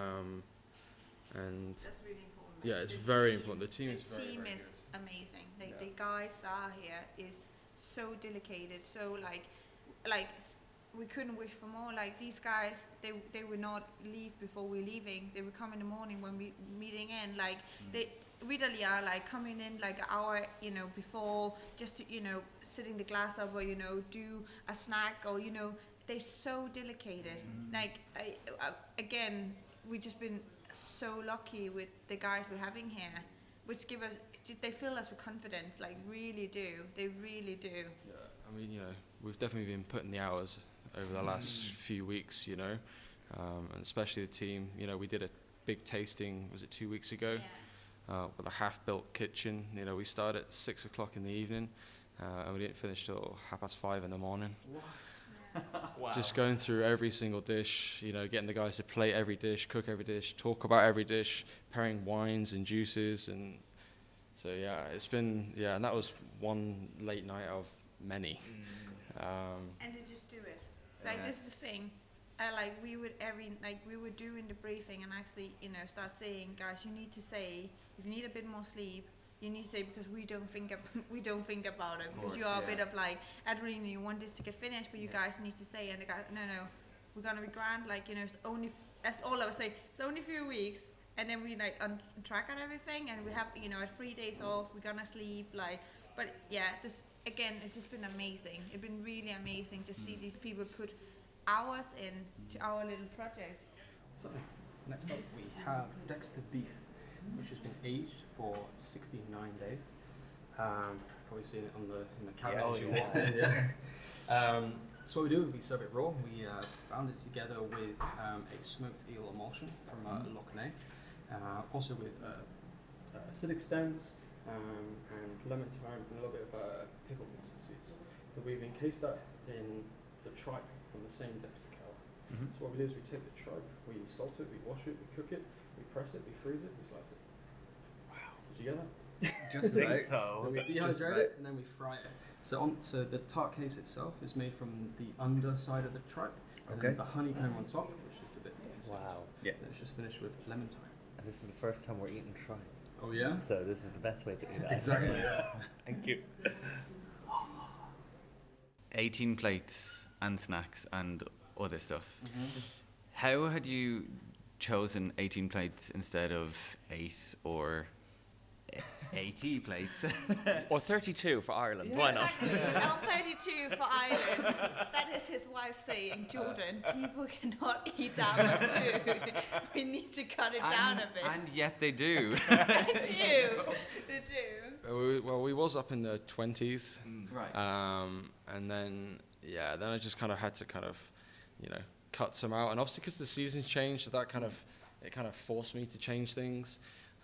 S6: and
S4: That's really important.
S6: yeah, it's very important. The team is very,
S4: The team
S6: very
S4: is
S6: good.
S4: amazing. The guys that are here is so dedicated, so like we couldn't wish for more. Like these guys, they would not leave before we're leaving. They would come in the morning when we meeting in. Like they literally are like coming in like an hour, before, just to, sitting the glass up, or do a snack, or they're so dedicated. Like again, we've just been so lucky with the guys we're having here, which they fill us with confidence. Like really do. They really do.
S6: Yeah, I mean, we've definitely been putting the hours over the last few weeks, and especially the team. We did a big tasting, was it 2 weeks ago, with a half-built kitchen. We started at 6 o'clock in the evening, and we didn't finish till 5:30 in the morning.
S2: Wow.
S6: Just going through every single dish, getting the guys to plate every dish, cook every dish, talk about every dish, pairing wines and juices, and so it's been and that was one late night of many.
S4: And they just do it. Like this is the thing. We would do in the briefing and actually, start saying, guys, you need to say if you need a bit more sleep, you need to say, because we don't think about it, because you are a bit of like, adrenaline, you want this to get finished, but you guys need to say, and the guys, no, we're gonna be grand. It's only, as all of us say, it's only a few weeks, and then we on track on everything, and we have 3 days off. We're gonna sleep, but this again, it's just been amazing. It's been really amazing to see these people put hours into our little project.
S7: So, next up we have Dexter beef, which has been aged for 69 days. Probably seen it in the cabinet. So what we do, we serve it raw. We bound it together with a smoked eel emulsion from Loch Ness, also with acidic stems and lemon thyme and a little bit of pickled mustard seeds. But we've encased that in the tripe from the same Dexter cow. So what we do is we take the tripe, we salt it, we wash it, we cook it, we press it, we freeze it, we slice it. Wow. Did you get that?
S2: Just
S5: think
S2: right.
S5: so.
S7: Then we dehydrate it and then we fry it. So the tart case itself is made from the underside of the tripe, and then the honeycomb on top, which is the bit inside.
S5: Wow.
S2: Yeah.
S7: And it's just finished with lemon thyme.
S2: And this is the first time we're eating tripe.
S7: Oh yeah?
S2: So this is the best way to do that.
S7: Exactly, yeah.
S2: Thank you.
S3: 18 plates and snacks and other stuff. How had you chosen 18 plates instead of 8 or 80 plates?
S5: Or 32 for Ireland. Why not?
S4: Exactly. Now 32 for Ireland. That is his wife saying, Jordan, people cannot eat that much food. We need to cut it down a bit.
S3: And yet they do.
S4: They do.
S6: Well, we was up in the 20s,
S3: Right.
S6: and then I just kind of had to cut some out, and obviously because the seasons changed, so that kind of forced me to change things.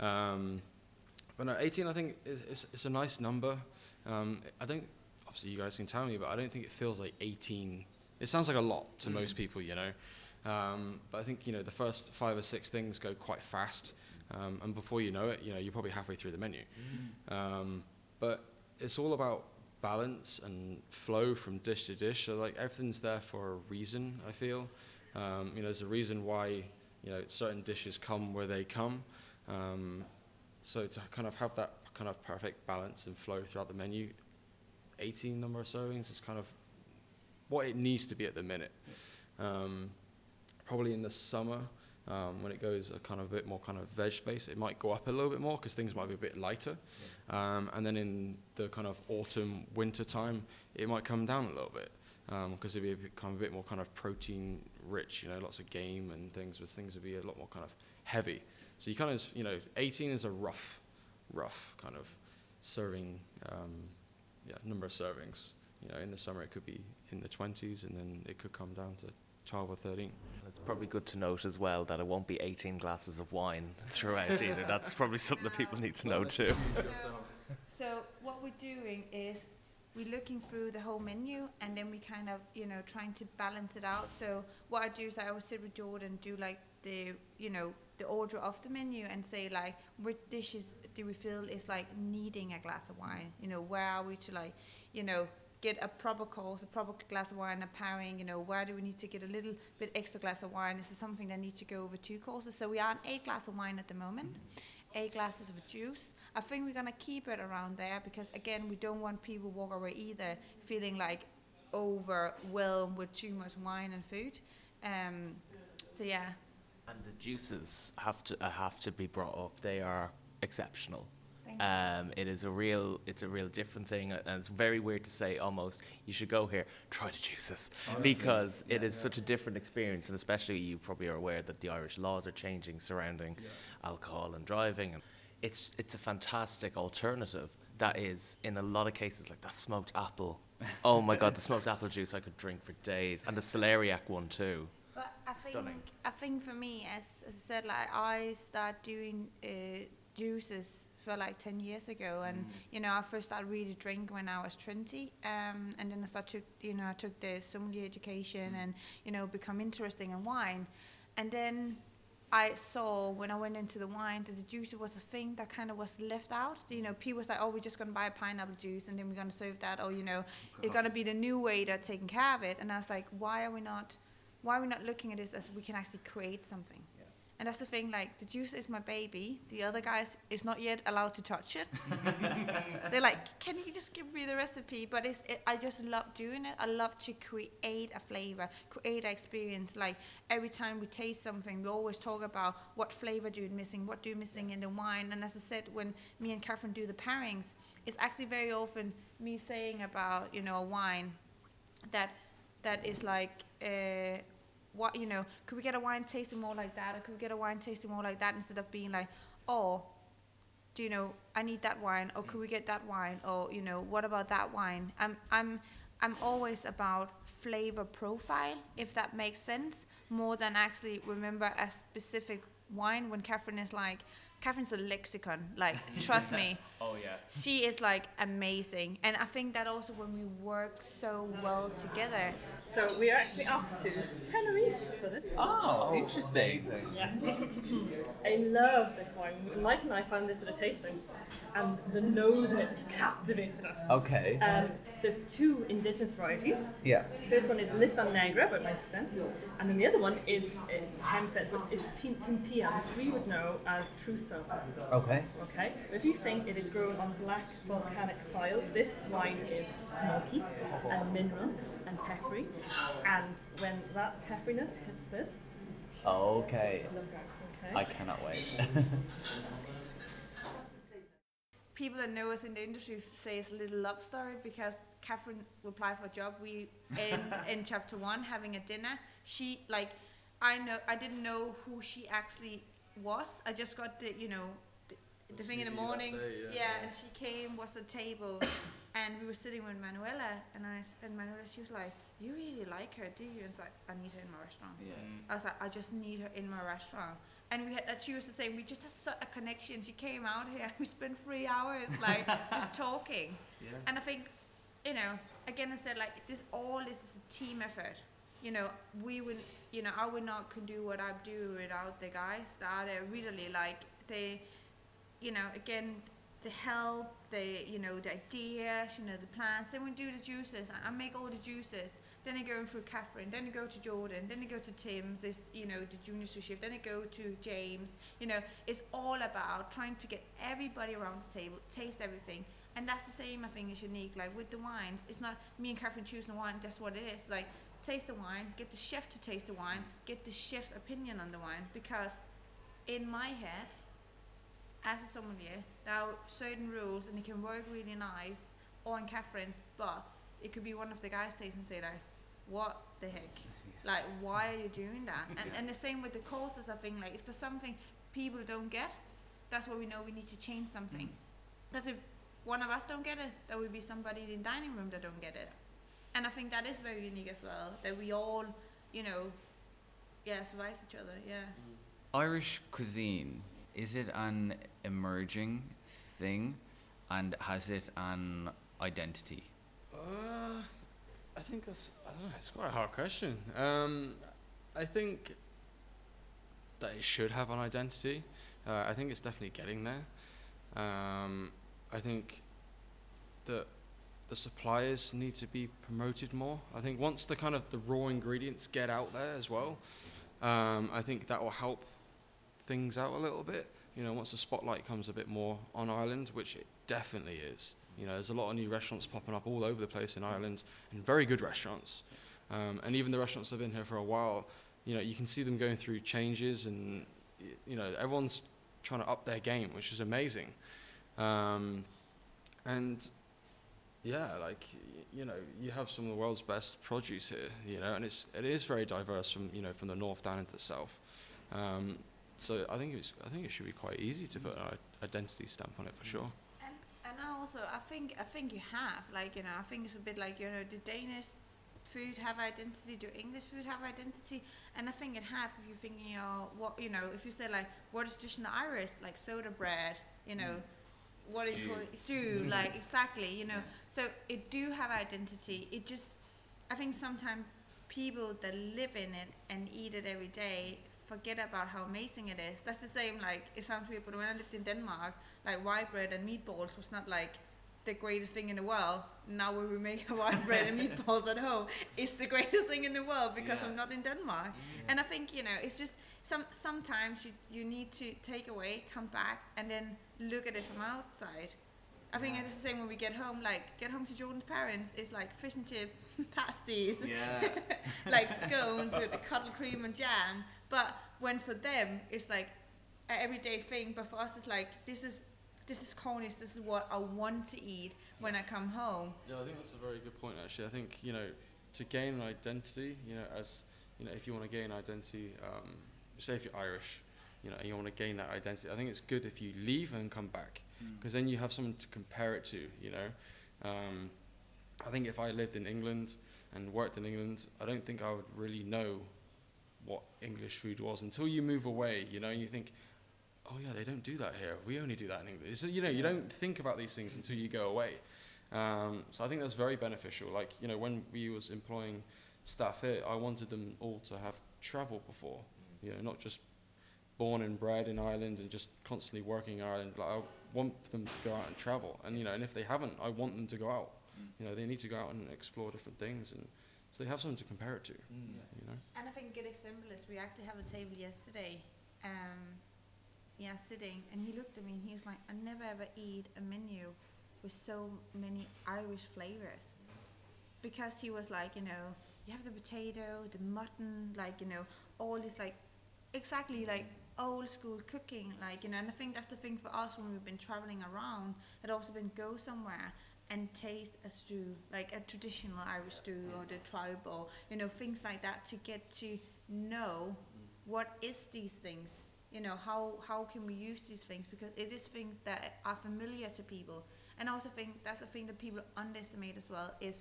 S6: But no, 18 I think it's a nice number. I don't, obviously you guys can tell me, but I don't think it feels like 18. It sounds like a lot to most people, but I think the first 5 or 6 things go quite fast, and before you know it, you're probably halfway through the menu. But it's all about balance and flow from dish to dish. So everything's there for a reason, I feel. There's a reason why certain dishes come where they come. So to kind of have that kind of perfect balance and flow throughout the menu, 18 number of servings is kind of what it needs to be at the minute. Probably in the summer, when it goes a kind of a bit more kind of veg-based, it might go up a little bit more because things might be a bit lighter. And then in the kind of autumn, winter time, it might come down a little bit because it'd be a bit more kind of protein rich, lots of game and things, where things would be a lot more kind of heavy. So you kind of, 18 is a rough kind of serving, number of servings. In the summer it could be in the 20s, and then it could come down to 12 or 13.
S5: It's probably good to note as well that it won't be 18 glasses of wine throughout either. That's probably something that people need to know too.
S4: So what we're doing is we're looking through the whole menu, and then we kind of, trying to balance it out. So what I do is I always sit with Jordan, do the order of the menu, and say what dishes do we feel is needing a glass of wine? Where are we to get a proper course, a proper glass of wine, a pairing, where do we need to get a little bit extra glass of wine? Is it something that needs to go over 2 courses? So we are on 8 glasses of wine at the moment, 8 glasses of juice. I think we're going to keep it around there because, again, we don't want people walk away either feeling like overwhelmed with too much wine and food. So yeah.
S5: And the juices have to be brought up. They are exceptional.
S4: Thank you.
S5: It's a real different thing, and it's very weird to say almost. You should go here, try the juices, because it is such a different experience, and especially you probably are aware that the Irish laws are changing surrounding alcohol and driving, and it's a fantastic alternative that is in a lot of cases like that smoked apple. Oh my God, the smoked apple juice I could drink for days, and the celeriac one too.
S4: But
S5: Stunning.
S4: I think for me, as I said, like I started doing juices for like 10 years ago, and you know I first started really drink when I was 20, and then I took the sommelier education and you know become interested in wine, and then I saw when I went into the wine that the juice was a thing that kind of was left out. You know, people was like, oh, we're just going to buy a pineapple juice and then we're going to serve that. Or, you know, it's going to be the new way they're taking care of it. And I was like, why are we not looking at this as we can actually create something? Yeah. And that's the thing, like, the juice is my baby. The other guys is not yet allowed to touch it. They're like, can you just give me the recipe? But I just love doing it. I love to create a flavor, create an experience. Like, every time we taste something, we always talk about what flavor do you missing, what do you missing in the wine. And as I said, when me and Catherine do the pairings, it's actually very often me saying about, you know, a wine that is like, what, you know, could we get a wine tasting more like that, or could we get a wine tasting more like that, instead of being like, oh, do you know, I need that wine, or could we get that wine, or you know, what about that wine? I'm always about flavor profile, if that makes sense, more than actually remember a specific wine. When Catherine is like, Catherine's a lexicon, like, trust me.
S5: Oh yeah.
S4: She is like amazing, and I think that also when we work so well together.
S1: So we are actually off to Tenerife for this.
S2: Oh, interesting.
S1: Yeah. I love this wine. Mike and I found this at a tasting, and the nose in it just captivated us.
S2: Okay.
S1: So there's two indigenous varieties.
S2: Yeah.
S1: This one is Listan Negra, about 90%, and then the other one is 10%, but is Tintia, which we would know as Trousseau.
S2: Okay.
S1: Okay. If you think it is grown on black volcanic soils, this wine is smoky and mineral and peppery, and when that pepperiness hits this,
S2: Okay.
S1: okay.
S2: I cannot wait.
S4: People that know us in the industry say it's a little love story, because Catherine will apply for a job. We in chapter 1 having a dinner. She like, I didn't know who she actually was. I just got the the thing in the morning. And she came, was at the table, and we were sitting with Manuela, and Manuela, she was like, you really like her, do you? And it's like, I need her in my restaurant.
S2: Yeah.
S4: I was like, I just need her in my restaurant. And we had that. She was the same. We just had such a connection. She came out here. We spent 3 hours like just talking.
S6: Yeah.
S4: And I think, you know, again I said, like, this is a team effort. You know, I would not could do what I do without the guys that are really like they, you know, again, the help, the ideas, you know, the plans. Then we do the juices. I make all the juices. Then I go through Catherine. Then I go to Jordan. Then I go to Tim. This, you know, the junior sous chef. Then I go to James. You know, it's all about trying to get everybody around the table, taste everything. And that's the same, I think, is unique. Like with the wines, it's not me and Catherine choosing the wine. That's what it is. Like, taste the wine, get the chef to taste the wine, get the chef's opinion on the wine. Because in my head, as a sommelier, there are certain rules, and it can work really nice, or in Catherine, but it could be one of the guys taste and say like, what the heck? Like, why are you doing that? And the same with the courses, I think, like, if there's something people don't get, that's where we know we need to change something. Because if one of us don't get it, there will be somebody in the dining room that don't get it. And I think that is very unique as well, that we all, you know, survive each other,
S3: Irish cuisine, is it an emerging thing, and has it an identity?
S6: I think that's, I don't know, it's quite a hard question. I think that it should have an identity. I think it's definitely getting there. I think that the suppliers need to be promoted more. I think once the kind of the raw ingredients get out there as well, I think that will help things out a little bit. You know, once the spotlight comes a bit more on Ireland, which it definitely is. You know, there's a lot of new restaurants popping up all over the place in Ireland, and very good restaurants. And even the restaurants that have been here for a while, you know, you can see them going through changes, and you know, everyone's trying to up their game, which is amazing. And yeah, like, you know, you have some of the world's best produce here, you know, and it is very diverse from, you know, from the north down into the south. So I think it should be quite easy to put an identity stamp on it for sure.
S4: And also, I think you have, like, you know, I think it's a bit like, you know, the Danish food have identity, do English food have identity? And I think it have, if you think, you know, what, you know, if you say like, what is traditional Irish, like soda bread, you know, what do you call it, stew, like, exactly, you know, so it do have identity. It just, I think sometimes people that live in it and eat it every day forget about how amazing it is. That's the same, like, it sounds weird, but when I lived in Denmark, like, white bread and meatballs was not like the greatest thing in the world. Now when we make white bread and meatballs at home, it's the greatest thing in the world because I'm not in Denmark. And I think, you know, it's just sometimes you need to take away, come back, and then look at it from outside. I think it's the same when we get home. Like, get home to Jordan's parents, it's like fish and chip pasties, like scones with the cuttle cream and jam. But when for them it's like an everyday thing, but for us it's like this is Cornish. This is what I want to eat when I come home.
S6: Yeah, I think that's a very good point. Actually, I think, you know, to gain an identity, you know, as you know, if you want to gain identity, say if you're Irish, you know, and you want to gain that identity, I think it's good if you leave and come back, because then you have something to compare it to. You know, I think if I lived in England and worked in England, I don't think I would really know what English food was until you move away. You know, and you think, oh yeah, they don't do that here. We only do that in England. So, you know, you don't think about these things until you go away. So I think that's very beneficial. Like, you know, when we was employing staff here, I wanted them all to have travelled before. You know, not just born and bred in Ireland and just constantly working in Ireland. Like, I want them to go out and travel. And, you know, and if they haven't, I want them to go out. You know, they need to go out and explore different things, and so they have something to compare it to. You know.
S4: And I think a good example is we actually have a table yesterday. Sitting, and he looked at me and he's like, I never ever eat a menu with so many Irish flavors, because he was like, you know, you have the potato, the mutton, like, you know, all this, like, exactly like old school cooking, like, you know. And I think that's the thing for us when we've been traveling around, had also been go somewhere and taste a stew, like a traditional Irish stew or the tribe, or, you know, things like that, to get to know what is these things. You know, how can we use these things, because it is things that are familiar to people. And I also think that's the thing that people underestimate as well, is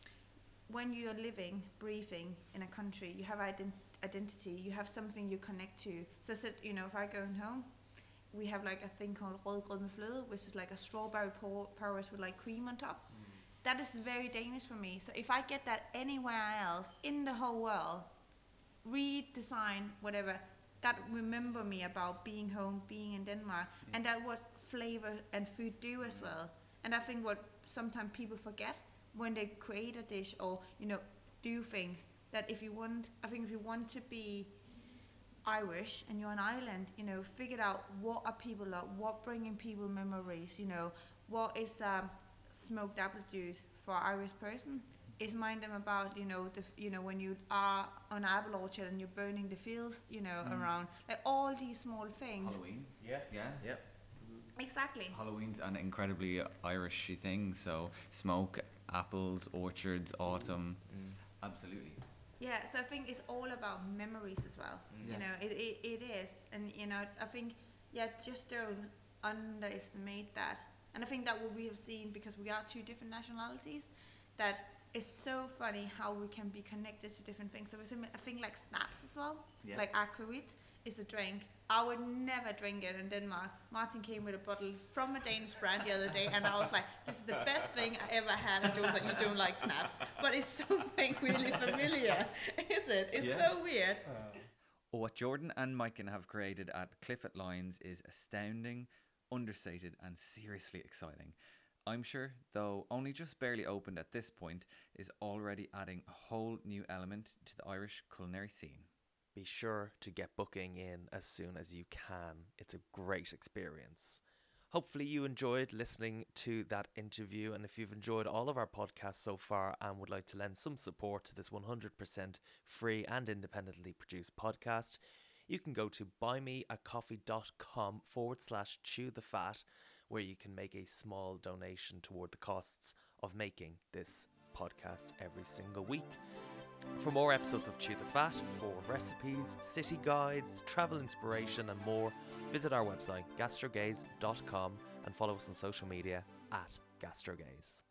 S4: when you're living, breathing in a country, you have identity, you have something you connect to. So, you know, if I go home, we have like a thing called rødgrød med fløde, which is like a strawberry porridge with like cream on top. That is very Danish for me. So if I get that anywhere else in the whole world, read, design, whatever, that remember me about being home, being in Denmark, and that what flavor and food do as well. And I think what sometimes people forget when they create a dish or, you know, do things, that if you want to be Irish and you're an island, you know, figure out what are people like, what bringing people memories, you know, what is smoked apple juice for an Irish person. Is mind them about, you know, when you are on an apple orchard and you're burning the fields, you know, around, like all these small things.
S3: Halloween. Yeah.
S4: Exactly.
S3: Halloween's an incredibly Irish thing, so smoke, apples, orchards, autumn. Absolutely.
S4: Yeah, so I think it's all about memories as well. You know, it is. And, you know, I think, just don't underestimate that. And I think that what we have seen, because we are two different nationalities, that it's so funny how we can be connected to different things. So I think like snaps as well, like aquavit is a drink. I would never drink it in Denmark. Martin came with a bottle from a Danish brand the other day, and I was like, this is the best thing I ever had. And Joe was like, you don't like snaps. But it's something really familiar, is it? It's so weird.
S3: What Jordan and Maiken have created at Clifford Lines is astounding, understated, and seriously exciting. I'm sure, though only just barely opened at this point, is already adding a whole new element to the Irish culinary scene.
S5: Be sure to get booking in as soon as you can. It's a great experience. Hopefully you enjoyed listening to that interview, and if you've enjoyed all of our podcasts so far and would like to lend some support to this 100% free and independently produced podcast, you can go to buymeacoffee.com/chewthefat, where you can make a small donation toward the costs of making this podcast every single week. For more episodes of Chew the Fat, for recipes, city guides, travel inspiration and more, visit our website gastrogaze.com and follow us on social media @gastrogaze.